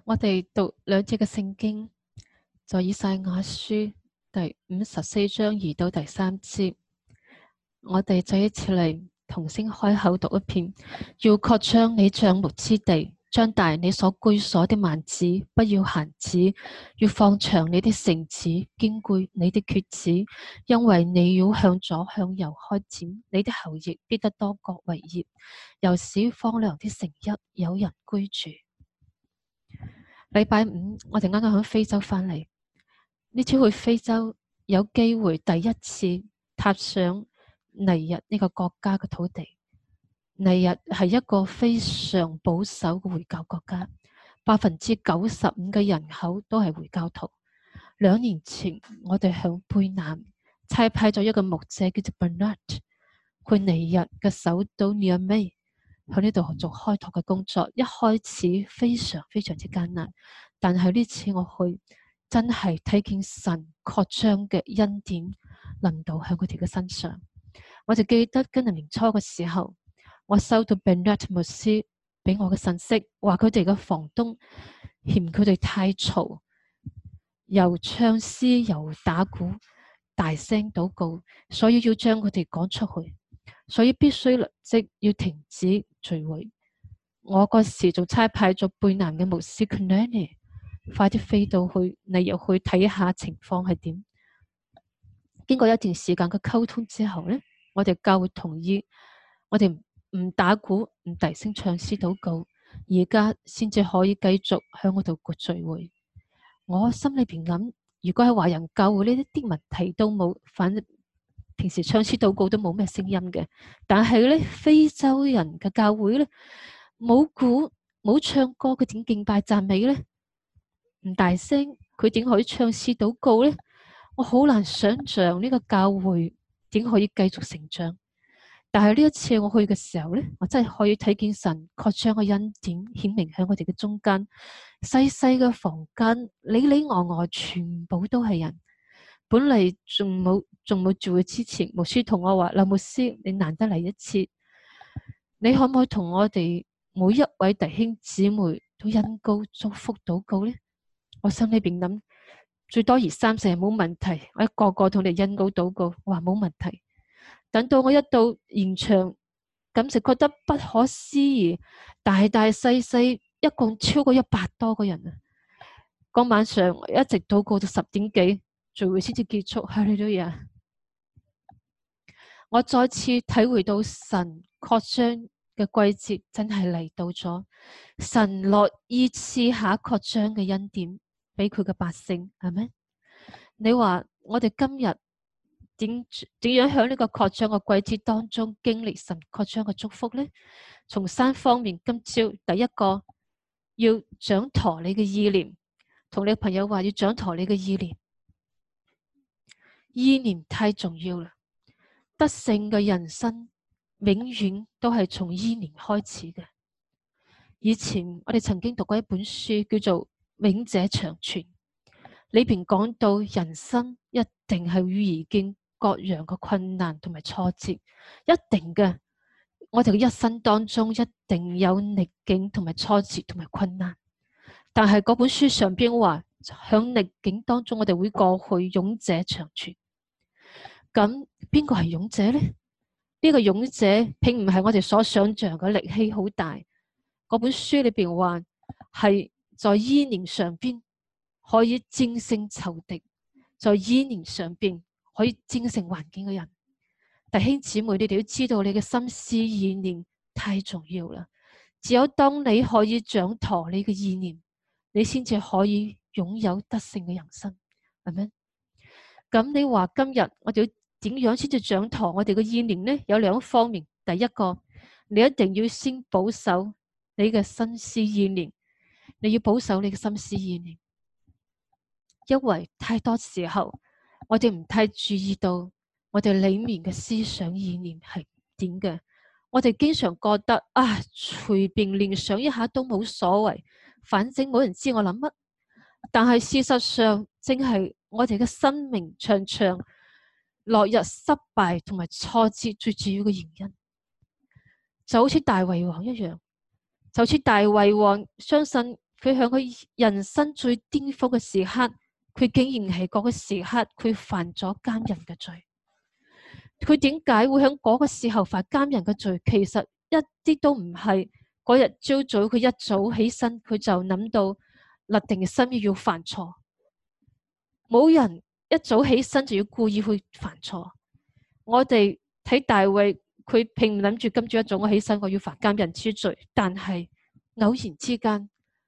我哋讀兩節嘅聖經，在以賽亞書第54章2到第3節，我哋再一次嚟同聲開口讀一遍。要擴張你帳幕之地，張大你所居所的幔子，不要閒止；要放長你的繩子，堅固你的橛子，因為你要向左向右開展，你的後裔必得多國為業，又使荒涼的城邑有人居住。禮拜五我哋啱啱喺非洲返嚟，呢次去非洲有機會第一次踏上尼日呢個國家嘅土地。尼日係一個非常保守嘅回教國家，95%嘅人口都係回教徒。2年前我哋向貝南差派咗一個牧者叫做 Bernard， 去尼日嘅首都尼亞美喺呢度做開拓嘅工作。一開始非常非常之艱難，但係呢次我去真係睇見神擴張嘅恩典臨到喺佢哋嘅身上。我就記得今年年初嘅時候，我收到 Bernard 牧師俾我嘅信息，話佢哋嘅房東嫌佢哋太嘈，又唱詩又打鼓，大聲禱告，所以要將佢哋趕出去，所以必須立即要停止聚會。我嗰時仲差派咗貝南嘅牧師 Kunani 快啲飛到去尼日去睇下情況係點。經過一段時間嘅溝通之後呢，我哋教會同意，我哋唔打鼓，唔大聲唱詩禱告，而家先至可以繼續向嗰度聚會。我心裏邊諗，如果喺華人教會呢啲問題都冇，反正平時唱詩禱告都冇咩聲音嘅。但係咧，非洲人嘅教會咧，冇鼓冇唱歌，佢點敬拜讚美咧？唔大聲，佢點可以唱詩禱告咧？我好難想象呢個教會點可以繼續成長。但係呢一次我去嘅時候咧，我真係可以睇見神擴張嘅恩典顯明喺我哋嘅中間。細細嘅房間，里里外外全部都係人。本嚟仲冇聚會之前，牧師同我話：劉牧師，你難得嚟一次，你可唔可以同我哋每一位弟兄姊妹都恩膏祝福禱告呢？我心裏邊諗，最多2-3成冇問題，我一個個同你恩膏禱告，我話冇問題。等到我一到現場，簡直覺得不可思議，大大細細一共超過100多個人啊！嗰晚上一直禱告到10點幾，聚會先至結束。哈利路亞！我再次體會到神擴張嘅季節真係嚟到咗，神樂意賜下擴張嘅恩典俾佢嘅百姓，係咪？你話我哋今日點樣喺呢個擴張嘅季節當中經歷神擴張嘅祝福呢？從3方面，今朝第一個要掌舵你嘅意念，同你朋友話要掌舵你嘅意念，意念太重要啦。得勝嘅人生永遠都係從意念開始嘅。以前我哋曾經讀過一本書叫做《永者長存》，裏邊講到人生一定係會遇見各樣嘅困難同埋挫折，一定嘅。我哋嘅一生當中一定有逆境同埋挫折同埋困難，但係嗰本書上邊話，響逆境當中我哋會過去，勇者長存。咁邊個係勇者呢？呢個勇者並唔係我哋所想象嘅力氣好大。嗰本書裏邊話係在意念上邊可以戰勝仇敵，在意念上邊可以戰勝環境嘅人。弟兄姊妹，你哋要知道你嘅心思意念太重要啦。只有當你可以掌舵你嘅意念，你先至可以擁有得勝嘅人生，係咪？咁你話今日我哋要點樣先至掌舵我哋嘅意念呢？有2方面。第一個，你一定要先保守你嘅心思意念，你要保守你嘅心思意念，因為太多時候我哋唔太注意到我哋裏面嘅思想意念係點嘅。我哋經常覺得啊，隨便聯想一下都冇所謂，反正冇人知我諗乜。但係事實上，正係我哋嘅生命常常落入失敗同埋挫折最主要嘅原因。就好似大衛王一樣，就好似大衛王相信佢喺佢人生最巔峰嘅時刻，佢竟然係嗰個時刻，佢犯咗奸人嘅罪。佢點解會喺嗰個時候犯奸人嘅罪？其實一啲都唔係嗰日朝早佢一早起身，佢就諗到立定嘅心意要犯錯。冇人一早起身就要故意去犯錯。我哋睇大衛，佢並唔諗住今朝一早我起身我要犯奸人之罪，但係偶然之間，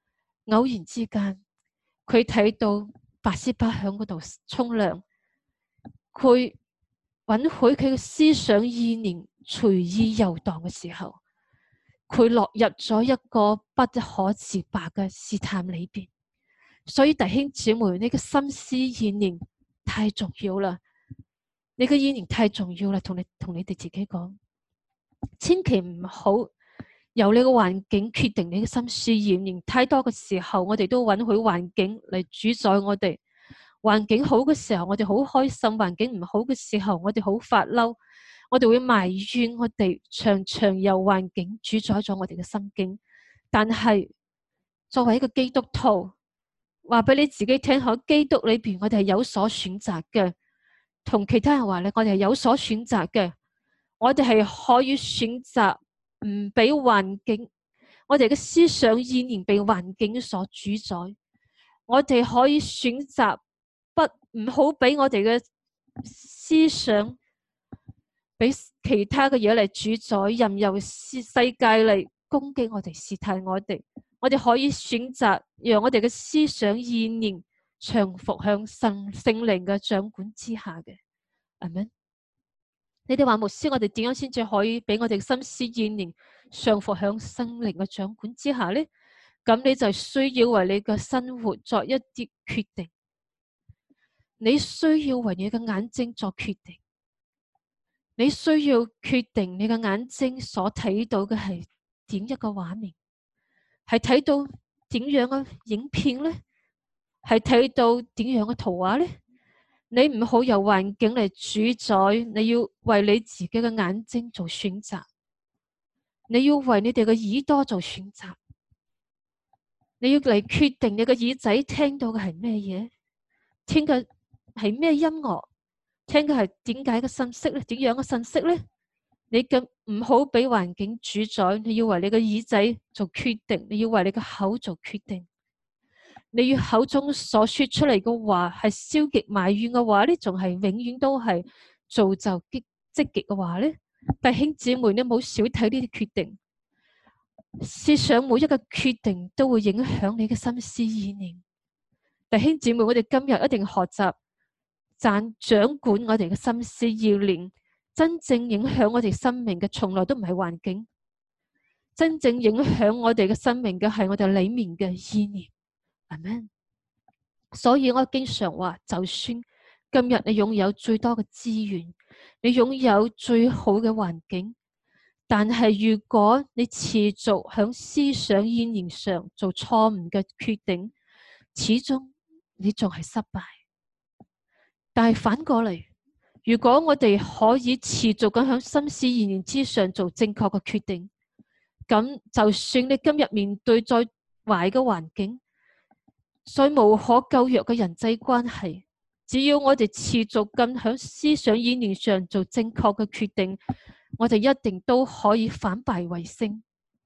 佢睇到拔示巴喺嗰度沖涼，佢允許佢嘅思想意念隨意遊蕩嘅時候，佢落入咗一個不可自拔嘅試探裏邊。所以弟兄姊妹，你嘅心思意念太重要啦，你嘅意念太重要啦，同你哋自己講，千祈唔好由你嘅環境決定你嘅心思意念。太多嘅時候，我哋都允許環境嚟主宰我哋。環境好嘅時候，我哋好開心；環境唔好嘅時候，我哋好發嬲，我哋會埋怨，我哋常常由環境主宰咗我哋嘅心境。但係作為一個基督徒，話俾你自己聽，喺基督裏邊，我哋係有所選擇嘅。同其他人話咧，我哋係有所選擇嘅。我哋係可以選擇唔俾環境，我哋嘅思想意念被環境所主宰。我哋可以選擇唔好俾我哋嘅思想俾其他嘅嘢嚟主宰，任由世界嚟攻擊我哋、試探我哋。我哋可以選擇讓我哋嘅思想意念長服向聖靈嘅掌管之下嘅。阿們，你哋話牧師，我哋點樣先至可以俾我哋心思意念長服向聖靈嘅掌管之下呢？咁你就需要為你嘅生活作一啲決定，你需要為你嘅眼睛作決定，你需要決定你嘅眼睛所睇到嘅係點一個畫面。係睇到點樣嘅影片呢？係睇到點樣嘅圖畫呢？你唔好由環境嚟主宰，你要為你自己嘅眼睛做選擇，你要為你哋嘅耳朵做選擇，你要嚟決定你嘅耳仔聽到嘅係咩嘢，聽嘅係咩音樂，聽嘅係點解嘅信息呢？點樣嘅信息呢？你咁唔好俾環境主宰，你要為你嘅耳仔做決定，你要為你嘅口做決定。你要口中所說出嚟嘅話係消極埋怨嘅話呢，仲係永遠都係造就積極嘅話呢？弟兄姊妹，你唔好少睇呢啲決定，試想每一個決定都會影響你嘅心思意念。弟兄姊妹，我哋今日一定要學習掌管我哋嘅心思意念。真正影響我哋生命嘅，從來都唔係環境，真正影響我哋嘅生命嘅係我哋裏面嘅意念。阿們。所以我經常話，就算今日你擁有最多嘅資源，你擁有最好嘅環境，但係如果你持續響思想意念上做錯誤嘅決定，始終你仲係失敗。但係反過嚟，如果我哋可以持續咁喺心思意念之上做正確嘅決定，咁就算你今日面對再壞嘅環境，再無可救藥嘅人際關係，只要我哋持續咁喺思想意念上做正確嘅決定，我哋一定都可以反敗為勝。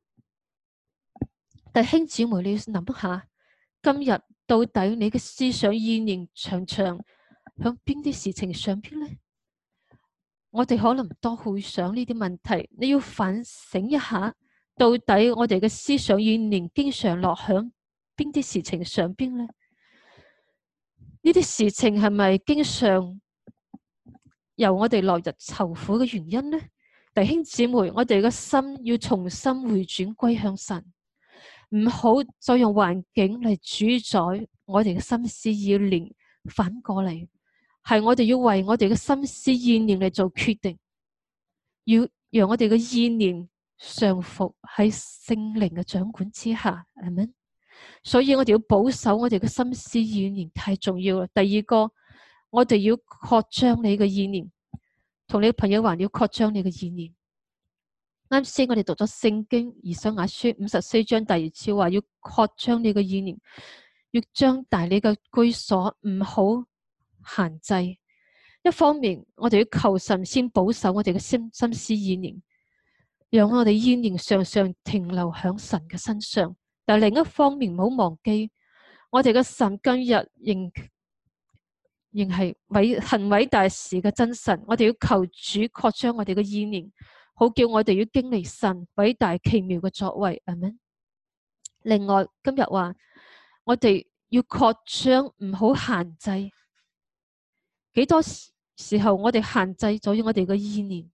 弟兄姊妹，你要諗下，今日到底你嘅思想意念常常喺邊啲事情上邊呢？我哋可能多會想呢啲問題，你要反省一下，到底我哋嘅思想意念經常落響邊啲事情上邊呢？呢啲事情係咪經常由我哋落入愁苦嘅原因呢？弟兄姊妹，我哋嘅心要重新回轉歸向神，唔好再用環境嚟主宰我哋嘅心思意念，反過嚟。係我哋要為我哋嘅心思意念嚟做決定，要讓我哋嘅意念順服喺聖靈嘅掌管之下，係咪？所以我哋要保守我哋嘅心思意念，太重要啦。第二個，我哋要擴張你嘅意念，同你嘅朋友話，你要擴張你嘅意念。 啱先我哋讀咗聖經以賽亞書54章第2節話要擴張你嘅意念，要張大你嘅居所，唔好限制。一方面我哋要求神先保守我哋嘅心思意念，讓我哋意念常常停留響神嘅身上。但另一方面唔好忘記，我哋嘅神今日仍係行偉大事嘅真神。我哋要求主擴張我哋嘅意念，好叫我哋要經歷神偉大奇妙嘅作為。阿們。另外今日話我哋要擴張，唔好限制。幾多時候我哋限制咗我哋嘅意念？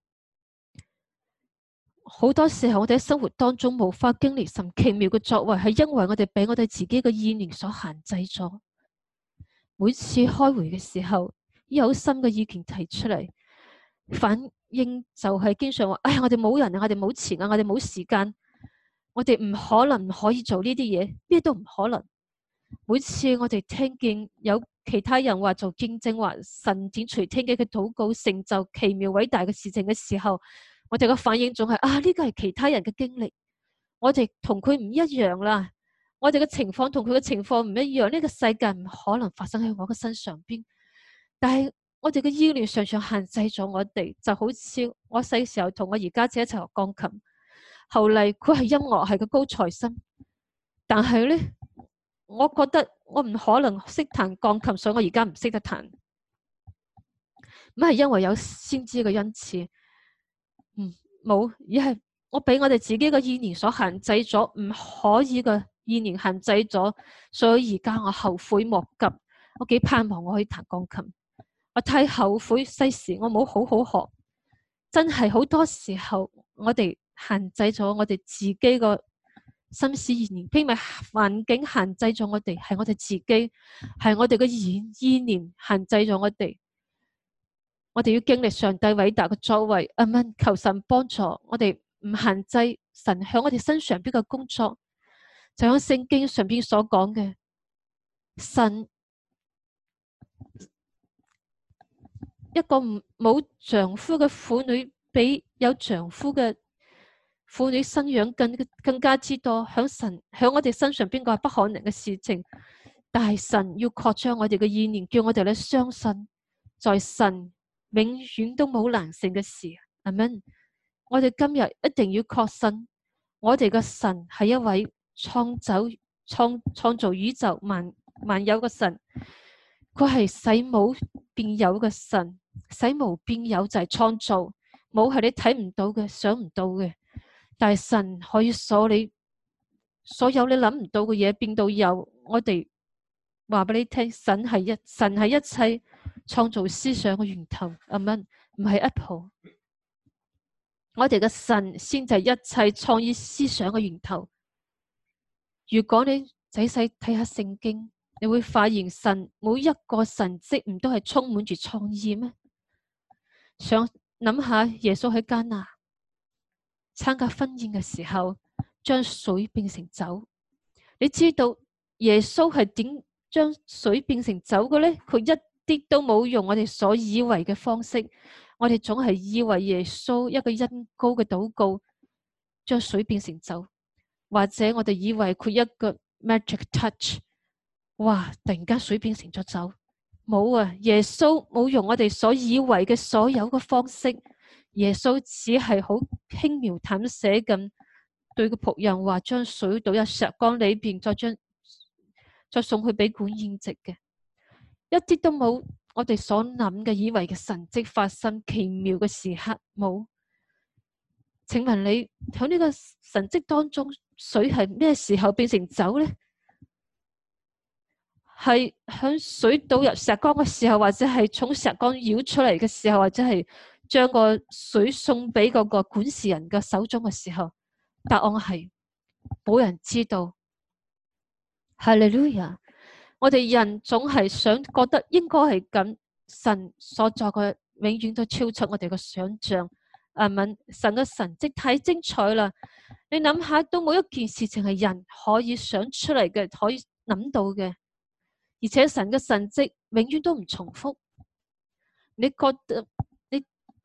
好多時候我哋喺生活當中無法經歷神奇妙嘅作為，係因為我哋俾我哋自己嘅意念所限制咗。每次開會嘅時候，有新嘅意見提出嚟，反應就係經常話：哎，我哋冇人啊，我哋冇錢啊，我哋冇時間，我哋唔可以做呢啲嘢，咩都唔可能。每次我哋聽見有其他人話做見證，話神剪除天機嘅禱告成就奇妙偉大嘅事情嘅時候，我哋嘅反應總係呢個係其他人嘅經歷，我哋同佢唔一樣啦。我哋嘅情況同佢嘅情況唔一樣，呢個世界唔可能發生喺我嘅身上邊。但係我哋嘅意念常常限制咗我哋，就好似我細時候同我二家姐一齊學鋼琴，後嚟佢係音樂係個高材生，但係呢，我覺得我唔可能識彈鋼琴，所以我而家唔識得彈。唔係因為有先知嘅恩賜，冇，而係我俾我哋自己嘅意念所限制咗，唔可以嘅意念限制咗，所以而家我後悔莫及。我幾盼望我可以彈鋼琴，我太後悔細時我冇好好學。真係好多時候我哋限制咗我哋自己個心思意念，並唔係環境限制咗我哋，係我哋自己，係我哋嘅意念限制咗我哋。我哋要經歷上帝偉大嘅作為，阿們，求神幫助我哋唔限制神喺我哋身上邊嘅工作。就喺聖經上邊所講嘅，神一個冇丈夫嘅婦女比有丈夫嘅婦女生養更加之多。喺我哋身上邊個係不可能嘅事情，但係神要擴張我哋嘅意念，叫我哋咧相信，在神永遠都冇難成嘅事。阿們，我哋今日一定要確信，我哋嘅神係一位創造宇宙萬有嘅神，佢係使冇變有嘅神。使無變有就係創造，冇係你睇唔到嘅，想唔到嘅。但係神可以所有你諗唔到嘅嘢變到有。我哋話俾你聽，神係一切創造思想嘅源頭。阿們，唔係 Apple， 我哋嘅神先就係一切創意思想嘅源頭。如果你仔細睇下聖經，你會發現神每一個神蹟唔都係充滿住創意咩？想諗下耶穌喺迦拿參加婚宴嘅時候，將水變成酒。你知道耶穌係點將水變成酒嘅呢？佢一啲都冇用我哋所以為嘅方式。我哋總係以為耶穌一個恩膏嘅禱告將水變成酒，或者我哋以為佢一個 magic touch， 哇！突然間水變成咗酒。冇啊！耶穌冇用我哋所以為嘅所有嘅方式，耶穌只係好輕描淡寫咁對個僕人話，將水倒入石缸裏邊，再送去俾管宴席嘅，一啲都冇我哋所諗嘅以為嘅神蹟發生奇妙嘅時刻冇。請問你喺呢個神蹟當中，水係咩時候變成酒呢？係響水倒入石缸嘅時候，或者係從石缸舀出嚟嘅時候，或者係將個水送俾嗰個管事人嘅手中嘅時候？答案係冇人知道。哈利路亞！我哋人總係想覺得應該係咁，神所作嘅永遠都超出我哋嘅想象。阿們，神嘅神蹟太精彩啦！你諗下，都冇一件事情係人可以想出嚟嘅，可以諗到嘅。而且神嘅神蹟永遠都唔重複。你覺得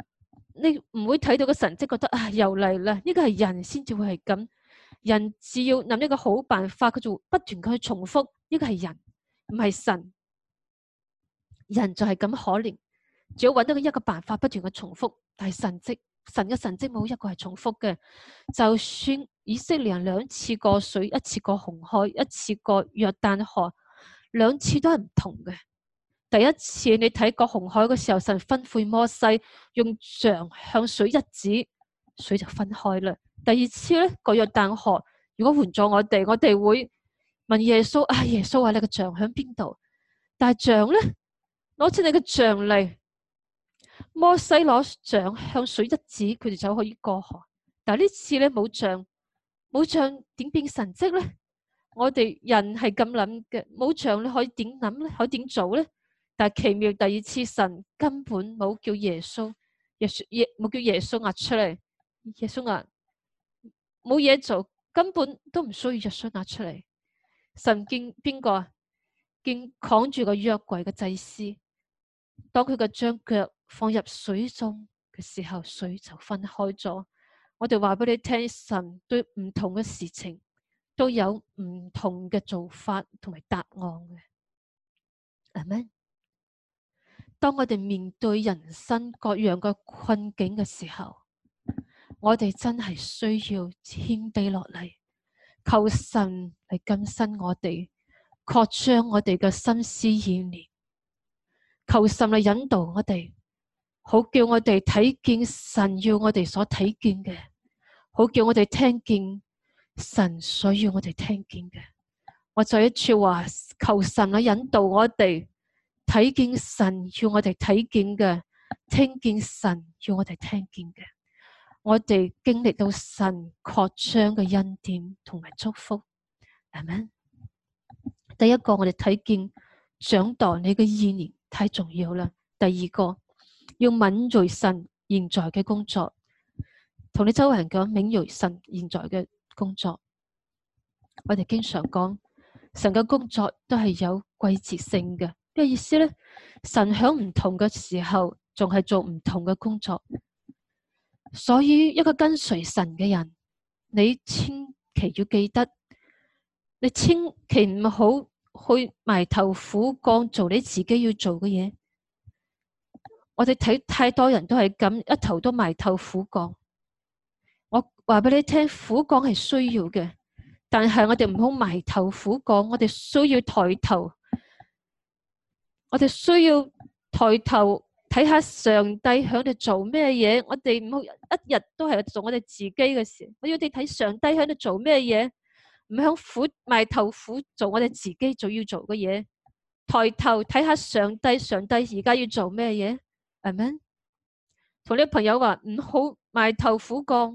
你唔會睇到個神蹟覺得啊又嚟啦，呢個係人先至會係咁。人只要諗一個好辦法，佢就不斷去重複。呢個係人，唔係神。人就係咁可憐，只要揾到一個辦法，不斷嘅重複。但係神嘅神蹟冇一個係重複嘅。就算以色列人2次過水，一次過紅海，一次過約旦河，2次都係唔同嘅。第一次你睇過紅海嘅時候，神吩咐摩西用杖向水一指，水就分開啦。第二次咧，個約旦河，如果換咗我哋會問耶穌啊，耶穌話你個杖喺邊度？但係杖咧，攞起你嘅杖嚟，摩西攞杖向水一指，佢哋就可以過河。但係呢次咧冇杖，冇杖點變神蹟咧？我哋人係咁諗嘅，冇杖你可以點諗咧？可以點做咧？但係奇妙，第二次神根本冇叫耶穌冇叫耶穌壓出嚟，耶穌壓冇嘢做，根本都唔需要耶穌壓出嚟。神見邊個啊？見扛住個約櫃嘅祭司，當佢嘅將腳放入水中嘅時候，水就分開咗。我哋話俾你聽，神對唔同嘅事情都有唔同嘅做法同埋答案嘅。阿們。當我哋面對人生各樣嘅困境嘅時候，我哋真係需要謙卑落嚟，求神嚟更新我哋，擴張我哋嘅心思意念，求神嚟引導我哋，好叫我哋睇見神要我哋所睇見嘅，好叫我哋聽見神所要我哋聽見嘅。我再一次話，求神嚟引導我哋。睇見神要我哋睇見嘅，聽見神要我哋聽見嘅，我哋經歷到神擴張嘅恩典同埋祝福，係咪？第一個我哋睇見長大你嘅意念太重要啦。第二個要敏銳神現在嘅工作，同你周圍人講敏銳神現在嘅工作。我哋經常講神嘅工作都係有季節性嘅。咩意思咧？神喺唔同嘅時候，仲係做唔同嘅工作。所以一個跟隨神嘅人，你千祈要記得，你千祈唔好去埋頭苦幹做你自己要做嘅嘢。我哋睇太多人都係咁，一頭都埋頭苦幹。我話俾你聽，苦幹係需要嘅，但係我哋唔好埋頭苦幹，我哋需要抬頭。我哋需要抬頭睇下上帝喺度做咩嘢，我哋唔好一日都係做我哋自己嘅事。我要你睇上帝喺度做咩嘢，唔響埋頭苦做我哋自己做要做嘅嘢。抬頭睇下上帝而家要做咩嘢，係咪？同你朋友話唔好埋頭苦幹，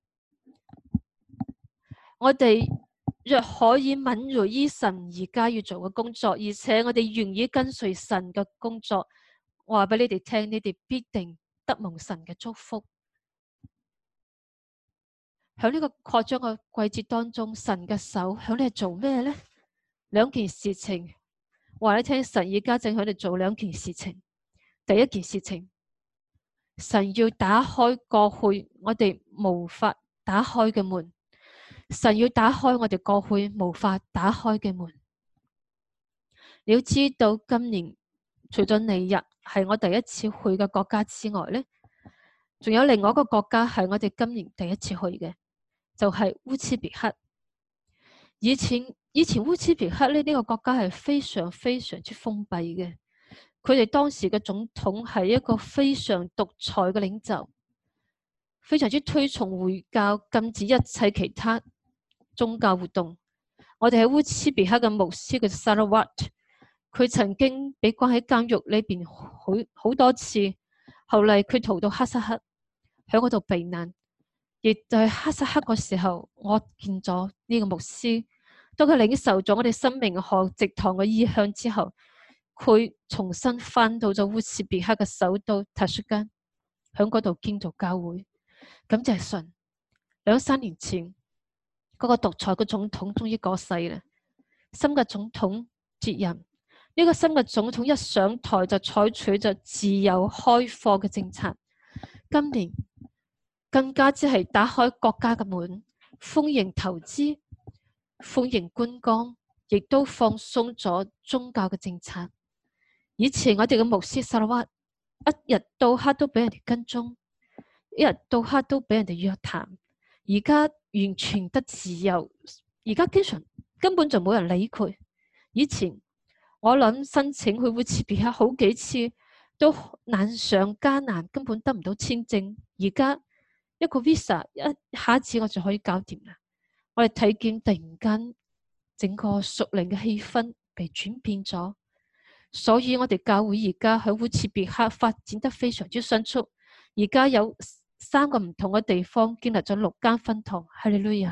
我哋若可以敏銳於神而家要做嘅工作，而且我哋願意跟隨神嘅工作，我話俾你哋聽，你哋必定得蒙神嘅祝福。喺呢個擴張嘅季節當中，神嘅手喺你做咩呢？2件事情，話你聽，神而家正喺度做2件事情。第一件事情，神要打開過去我哋無法打開嘅門。神要打開我哋過去無法打開嘅門。你要知道，今年除咗尼日係我第一次去嘅國家之外呢，仲有另外一個國家係我哋今年第一次去嘅，就係烏茲別克。以前烏茲別克呢個國家係非常非常之封閉嘅，佢哋當時嘅總統係一個非常獨裁嘅領袖，非常之推崇回教，禁止一切其他宗教活動。我哋喺烏茲別克嘅牧師嘅 Sarawat， 佢曾經被關喺監獄裏邊好多次，後嚟佢逃到哈薩克，喺嗰度避難。亦就係哈薩克嗰時候，我見咗呢個牧師，當佢領受咗我哋生命學植堂嘅意向之後，佢重新翻到咗烏茲別克嘅首都塔什干，喺嗰度建造教會。咁就係神。2-3年前，嗰個獨裁嘅總統終於過世啦，新嘅總統接任。呢個新嘅總統一上台就採取咗自由開放嘅政策， 今年更加只係打開國家嘅門，歡迎投資，歡迎觀光，亦都放鬆咗宗教嘅政策。以前我哋嘅牧師沙拉瓦一日到黑都俾人哋跟蹤，一日到黑都俾人哋約談，而家完全得自由，而家經常根本就冇人理佢。以前我諗申請去烏茲別克好幾次都難上加難，根本得唔到簽證。而家一個 visa 一下子我就可以搞掂啦。我哋睇見突然間整個屬靈嘅氣氛被轉變咗，所以我哋教會而家喺烏茲別克發展得非常之迅速。而家有3個唔同嘅地方建立咗6間分堂，哈利路亞！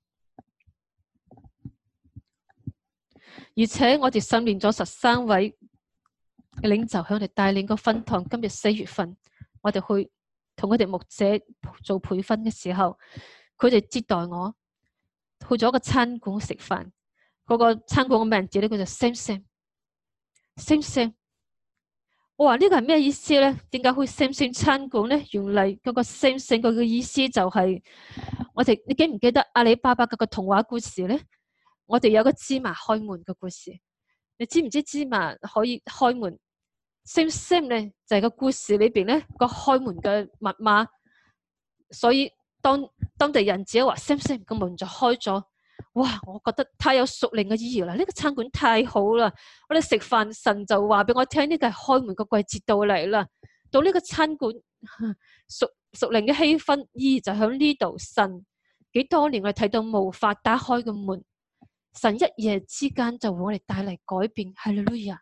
而且我哋訓練咗13位領袖喺我哋帶領個分堂。今日4月份，我哋去同佢哋牧者做培訓嘅時候，佢哋接待我去咗個餐館食飯。嗰個餐館嘅名字咧叫做 Sam Sam。我話呢個係咩意思咧？點解去 Sam 餐館咧？原嚟嗰個 Sam 佢嘅意思就係我哋，你記唔記得阿里巴巴嗰個童話故事咧？我哋有個芝麻開門嘅故事，你知唔知芝麻可以開門？Sam 咧就係個故事裏邊咧個開門嘅密碼，所以當地人只係話 Sam 個門就開咗。哇！我覺得太有屬靈嘅意義啦！呢個餐館太好啦！我哋食飯，神就話俾我聽，呢個係開門嘅季節到嚟啦。到呢個餐館屬靈嘅氣氛意義就喺呢度。神幾多年我哋睇到無法打開嘅門，神一夜之間就為我哋帶嚟改變。哈利路亞！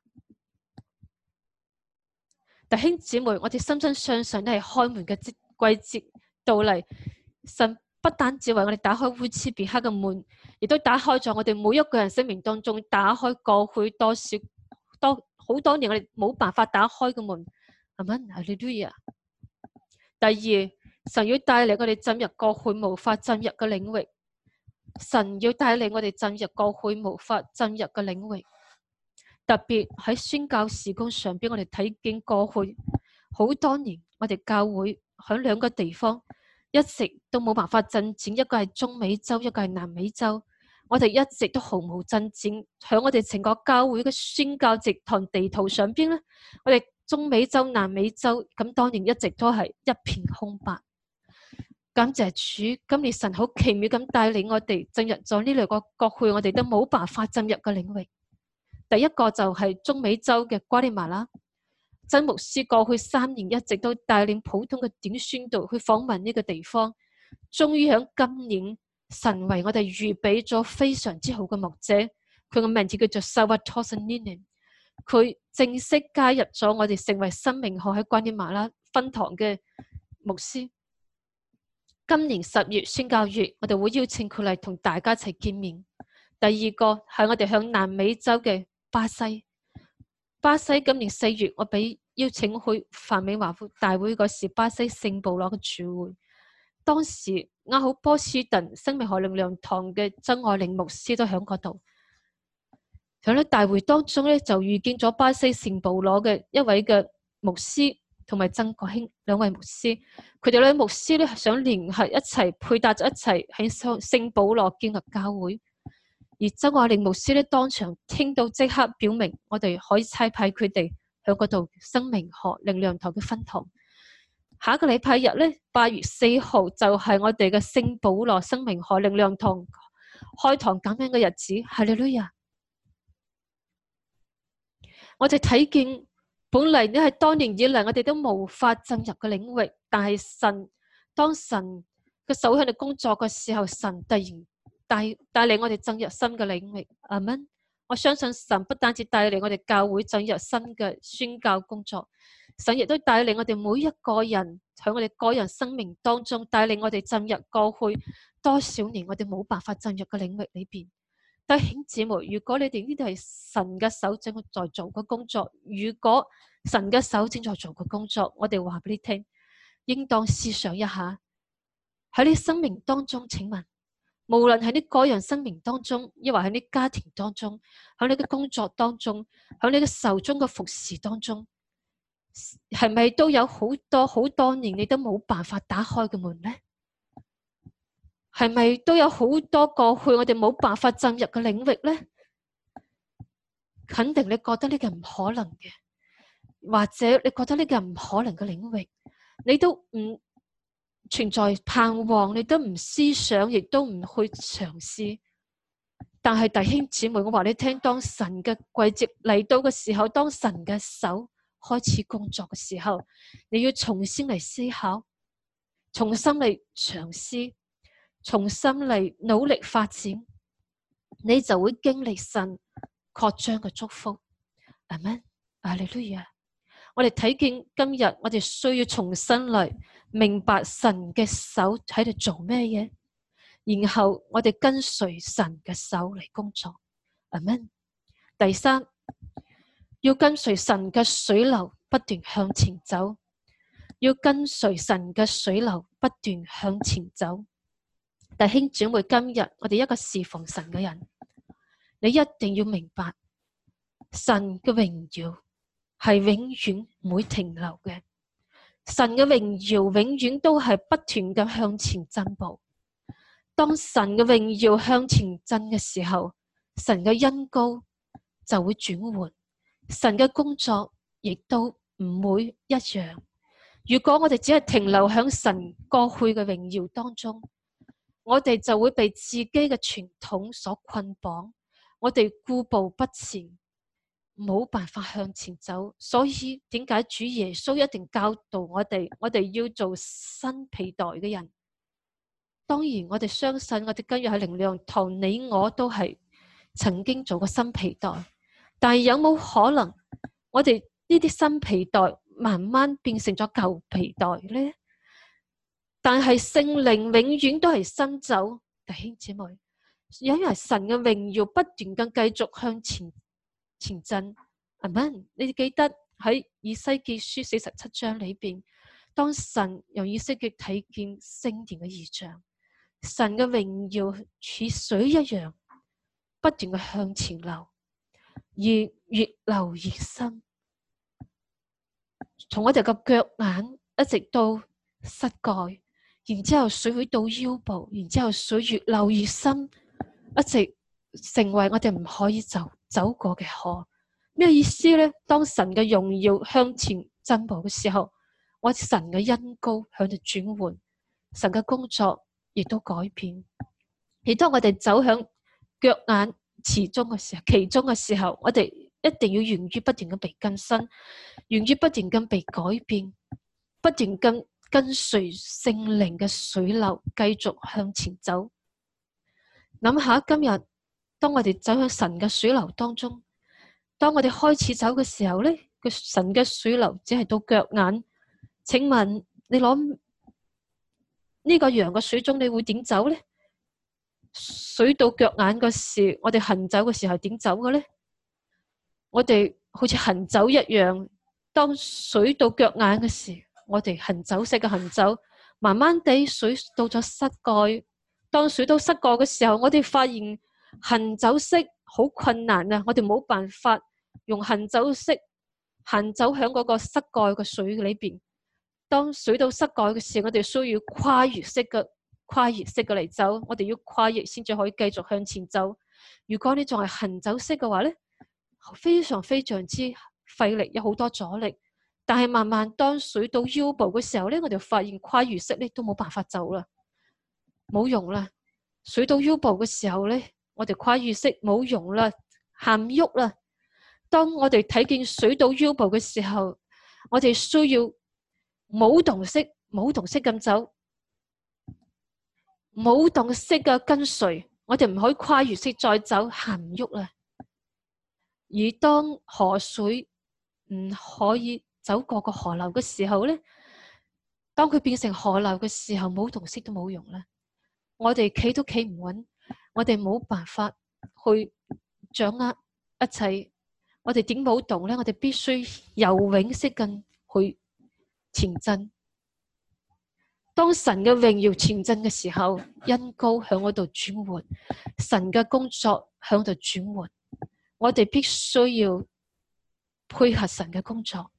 弟兄姊妹，我哋深深相信呢係開門嘅季節到嚟。神不單止為我哋打開烏茲別克嘅門，亦都打開咗我哋每一個人生命當中打開過去好多年我哋冇辦法打開嘅門。阿們，哈利路亞！第二，神要帶領我哋進入過去無法進入嘅領域。神要帶領我哋進入過去無法進入嘅領域。特別喺宣教事工上邊，我哋睇見過去好多年，我哋教會喺2個地方一直都冇辦法進展，一個係中美洲，一個係南美洲。我哋一直都毫無進展，喺我哋整個教會嘅宣教植堂地圖上邊咧，我哋中美洲、南美洲咁當年一直都係一片空白。感謝主，今年神好奇妙咁帶領我哋進入咗呢2個過去我哋都冇辦法進入嘅領域。第一個就係中美洲嘅瓜地馬拉。曾牧師過去3年一直都帶領普通嘅短宣道去訪問呢個地方，終於喺今年神為我哋預備咗非常之好嘅牧者，佢嘅名字叫做 Salvatore Nini。佢正式加入咗我哋成為生命學喺瓜地馬拉分堂嘅牧師。今年10月宣教月，我哋會邀請佢嚟同大家一齊見面。第二個係我哋向南美洲嘅巴西。巴西今年4月，我俾邀請去繁美華大會嗰時，巴西聖保羅嘅聚會。當時啱好波士頓生命海靈糧堂嘅曾愛玲牧師都喺嗰度。喺呢大會當中咧，就遇見咗巴西聖保羅嘅一位嘅牧師同埋曾國興2位牧師。佢哋兩牧師咧想聯合一齊配搭咗一齊喺聖保羅建立教會。而曾愛玲牧師咧當場聽到即刻表明，我哋可以差派佢哋喺嗰度生命學靈糧堂嘅分堂。下一個禮拜日咧，8月4號就係我哋嘅聖保羅生命學靈糧堂開堂感恩嘅日子。哈利路亞！我哋睇見本嚟呢係當年以嚟我哋都無法進入嘅領域，但係當神嘅手喺度工作嘅時候，神突然帶領我哋進入新嘅領域。阿們，我相信神不單止帶領我哋教會進入新嘅宣教工作，神亦都帶領我哋每一個人喺我哋個人生命當中，帶領我哋進入過去多少年我哋冇辦法進入嘅領域裏邊。弟兄姊妹，如果你哋呢度係神嘅手正在做嘅工作，如果神嘅手正在做嘅工作，我哋話俾你聽，應當思想一下喺你生命當中，請問無論喺你個人生命當中，抑或喺你家庭當中，喺你嘅工作當中，喺你嘅手中嘅服侍當中， 係咪都有好多年你都冇辦法打開嘅門呢？係咪都有好多過去我哋冇辦法進入嘅領域呢？肯定你覺得呢個唔可能嘅，或者你覺得呢個唔可能嘅領域，你都唔存在盼望，你都唔思想，亦都唔去嘗試。但係弟兄姊妹，我話你聽，當神嘅季節嚟到嘅時候，當神嘅手開始工作嘅時候，你要重新嚟思考，重新嚟嘗試，重新嚟努力發展，你就會經歷神擴張嘅祝福。阿們，阿利路亞。我哋睇見今日，我哋需要重新嚟明白神嘅手喺度做咩嘢，然後我哋跟隨神嘅手嚟工作。阿們。第三，要跟隨神嘅水流不斷向前走，要跟隨神嘅水流不斷向前走。弟兄姊妹，今日我哋一個侍奉神嘅人，你一定要明白神嘅榮耀係永遠唔會停留嘅，神嘅榮耀永遠都係不斷咁向前進步。當神嘅榮耀向前進嘅時候，神嘅恩膏就會轉換，神嘅工作亦都唔會一樣。如果我哋只係停留喺神過去嘅榮耀當中，我哋就會被自己嘅傳統所捆綁，我哋固步不前，冇辦法向前走。所以點解主耶穌一定教導我哋要做新皮袋嘅人？當然我哋相信我哋今日喺靈糧堂，你我都係曾經做過新皮袋，但係有冇可能我哋呢啲新皮袋慢慢變成咗舊皮袋呢？但係聖靈永遠都係新酒。弟兄姊妹，因為神嘅榮耀不斷咁繼續向前進。阿們，你記得喺以西結書47章裏邊，當神由以西結睇見聖殿嘅異象，神嘅榮耀似水一樣不斷嘅向前流，而越流越深，從我哋嘅腳眼一直到膝蓋，然之後水會到腰部，然之後水越流越深，一直成為我哋唔可以走過嘅河。咩意思呢？當神嘅榮耀向前進步嘅時候，我神嘅恩膏向度轉換，神嘅工作亦都改變。而當我哋走向腳眼其中嘅時候，我哋一定要源於不斷咁被更新，源於不斷咁被改變，不斷咁跟隨聖靈嘅水流繼續向前走。諗下今日當我哋走向神嘅水流當中，當我哋開始走嘅時候呢，神嘅水流只係到腳眼。請問你攞呢個羊嘅水中，你會點走呢？水到腳眼嘅時，我哋行走嘅時候點走嘅呢？我哋好似行走一樣，當水到腳眼嘅時，我哋行走式嘅行走，慢慢地水到咗膝蓋。當水到膝蓋嘅時候，我哋發現行走式好困難啊！我哋冇辦法用行走式行走響嗰個膝蓋嘅水裏邊。當水到膝蓋嘅時候，我哋需要跨越式嘅嚟走，我哋要跨越先至可以繼續向前走。如果你仲係行走式嘅話咧，非常之費力，有好多阻力。但係慢慢當水到腰部嘅時候咧，我哋發現跨越式咧都冇辦法走啦，冇用啦。水到腰部嘅時候咧，我哋跨越式冇用啦，行唔喐啦。當我哋睇見水到腰部嘅時候，我哋需要舞動式咁走，舞動式嘅跟隨，我哋唔可以跨越式再走，行唔喐啦。而當河水唔可以走過個河流嘅時候咧，當佢變成河流嘅時候，舞動式都冇用啦。我哋企都企唔穩，我哋冇辦法去掌握一切。我哋點舞動咧？我哋必須游泳式咁去前進。當神嘅榮耀前進嘅時候，恩膏響嗰度轉換，神嘅工作響度轉換。我哋必須要配合神嘅工作，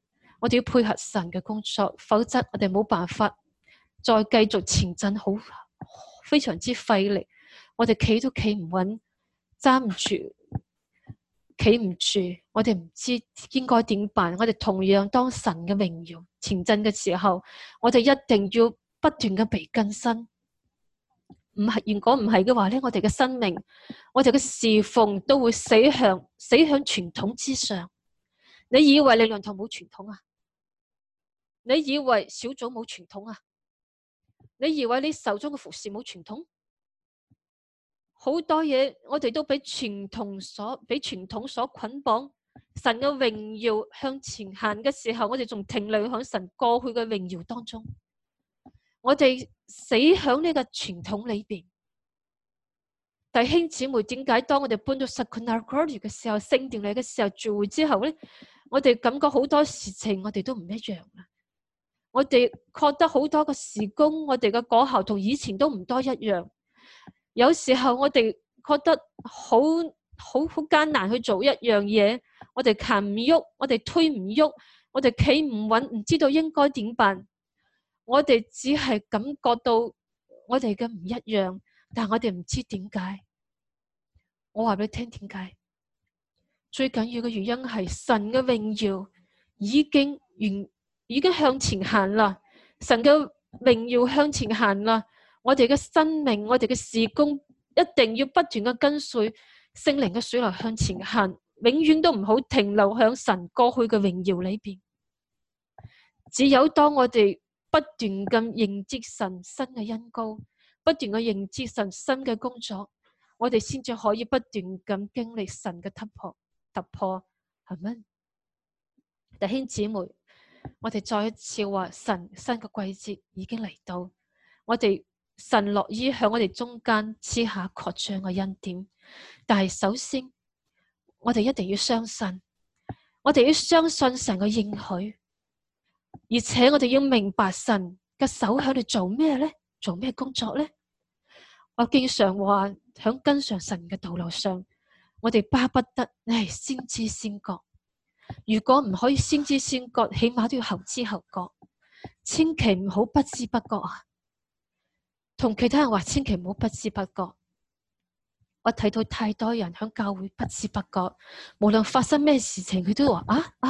我哋要配合神嘅工作，否則我哋冇辦法再繼續前進，非常之費力，我哋企都企唔穩，揸唔住，企唔住，我哋唔知應該點辦。我哋同樣當神嘅榮耀前進嘅時候，我哋一定要不斷嘅被更新。如果唔係嘅話咧，我哋嘅生命，我哋嘅侍奉都會死向傳統之上。你以為力量堂冇傳統啊？你以為小組冇傳統啊？你以為你手中嘅服侍冇傳統？好多嘢我哋都俾傳統所捆綁。神嘅榮耀向前行嘅時候，我哋仲停留喺神過去嘅榮耀當中。我哋死響呢個傳統裏邊。弟兄姊妹，點解當我哋搬到 Sakuna Glory 嘅時候，聖殿嚟嘅時候聚會之後咧，我哋感覺好多事情我哋都唔一樣啦。我哋覺得好多個事工，我哋嘅果效同以前都唔多一樣。有時候我哋覺得好艱難去做一樣嘢，我哋行唔喐，我哋推唔喐，我哋企唔穩，唔知道應該點辦。我哋只係感覺到我哋嘅唔一樣，但係我哋唔知點解。我話俾你聽點解？最緊要嘅原因係神嘅榮耀已經向前行啦，神嘅榮耀向前行啦。我哋嘅生命，我哋嘅事工一定要不斷嘅跟隨聖靈嘅水流向前行，永遠都唔好停留響神過去嘅榮耀裏邊。只有當我哋不斷咁認知神新嘅恩膏，不斷嘅認知神新嘅工作，我哋先至可以不斷咁經歷神嘅突破，係咪？弟兄姊妹，我哋再一次話神新嘅季節已經嚟到，我哋神樂意向我哋中間賜下擴張嘅恩典，但係首先我哋一定要相信，我哋要相信神嘅應許，而且我哋要明白神嘅手喺度做咩咧？做咩工作咧？我經常話響跟上神嘅道路上，我哋巴不得你係先知先覺。如果唔可以先知先覺，起碼都要後知後覺。千祈唔好不知不覺啊！同其他人話，千祈唔好不知不覺。我睇到太多人響教會不知不覺，無論發生咩事情，佢都話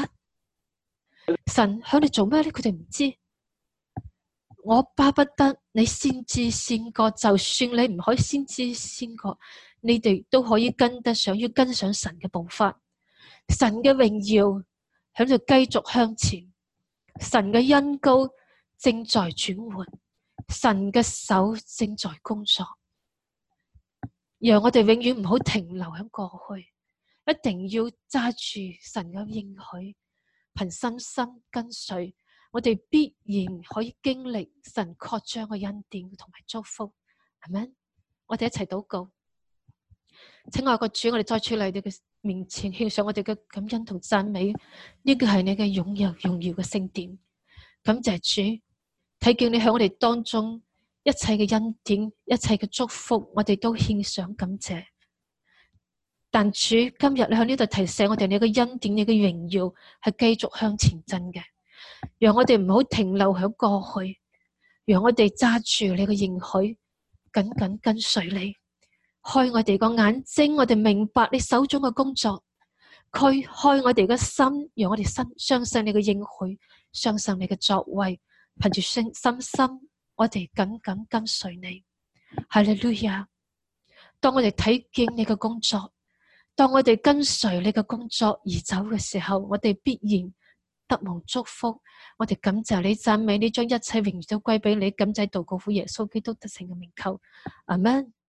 神響你做咩咧？佢哋唔知。我巴不得你先知先覺，就算你唔可以先知先覺，你哋都可以跟得上，要跟上神嘅步伐。神嘅榮耀響度繼續向前，神嘅恩膏正在轉換，神嘅手正在工作，讓我哋永遠唔好停留喺過去，一定要揸住神嘅應許，憑信心跟隨，我哋必然可以經歷神擴張嘅恩典同埋祝福，係咪？我哋一齊禱告。請愛個主，我哋再出嚟你嘅面前，獻上我哋嘅感恩同讚美。呢個係你嘅榮耀嘅聖殿。感謝主，睇見你喺我哋當中一切嘅恩典、一切嘅祝福，我哋都獻上感謝。但主今日你喺呢度提醒我哋，你嘅恩典、你嘅榮耀係繼續向前進嘅，讓我哋唔好停留喺過去，讓我哋揸住你嘅應許，緊緊跟隨你。開我哋個眼睛，我哋明白你手中嘅工作，開我哋嘅心，讓我哋相信你嘅應許，相信你嘅作為，憑住信心，我哋緊緊跟隨你。哈利路亞！當我哋睇見你嘅工作，當我哋跟隨你嘅工作而走嘅時候，我哋必然得蒙祝福。我哋感謝你，讚美你，將一切榮耀都歸俾你。感謝禱告父耶穌基督得勝嘅名求，阿們。